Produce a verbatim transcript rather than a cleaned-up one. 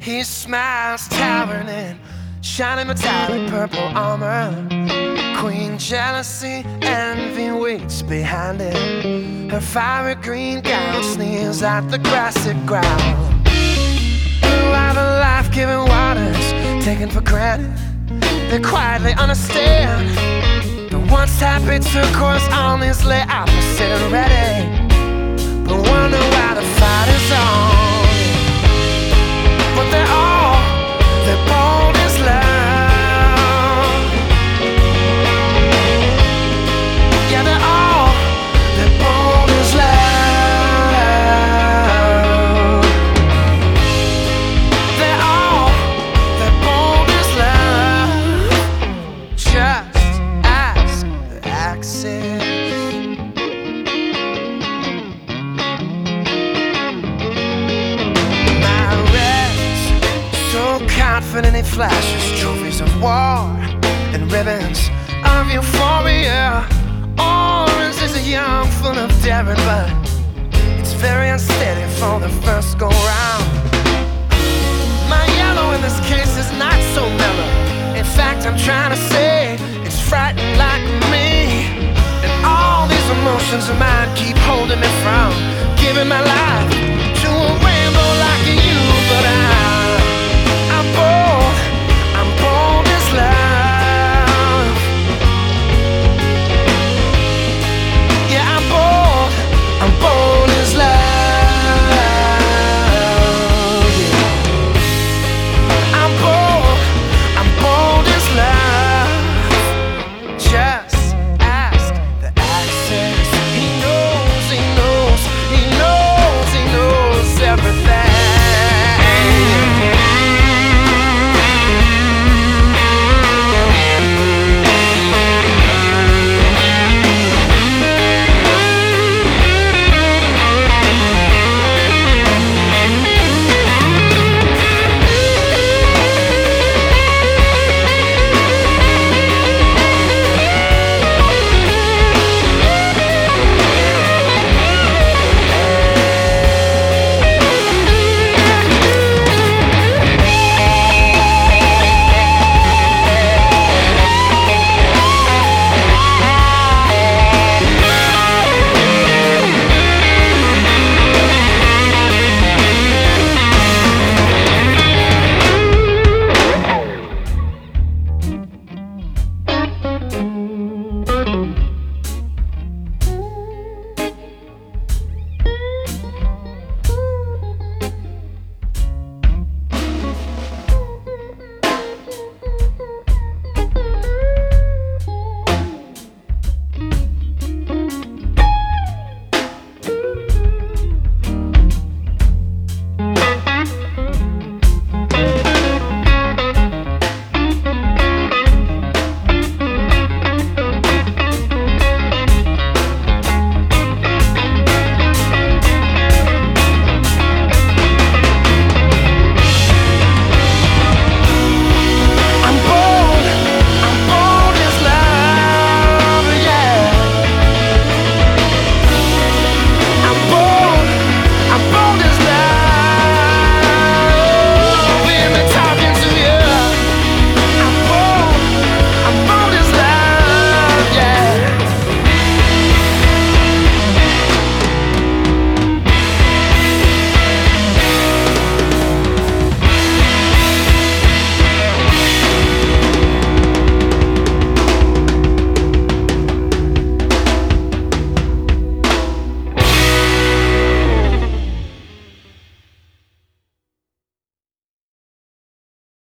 His smile's towering in shining metallic purple armor. Queen jealousy, envy waits behind it. Her fiery green gown sneers at the grassy ground. Blue are the life-giving waters taken for granted. They quietly understand. The once happy turquoise only's lay opposite and ready, but wonder why the fight is on. But they're all, they're bold as love. Yeah, they're all, they're bold as love. They're all, they're bold as love. Just ask the Axis. Confident he flashes trophies of war and ribbons of euphoria. Orange is a young, full of daring, but it's very unsteady for the first go round. My yellow in this case is not so mellow. In fact, I'm trying to say it's frightened like me. And all these emotions of mine keep holding me from giving my life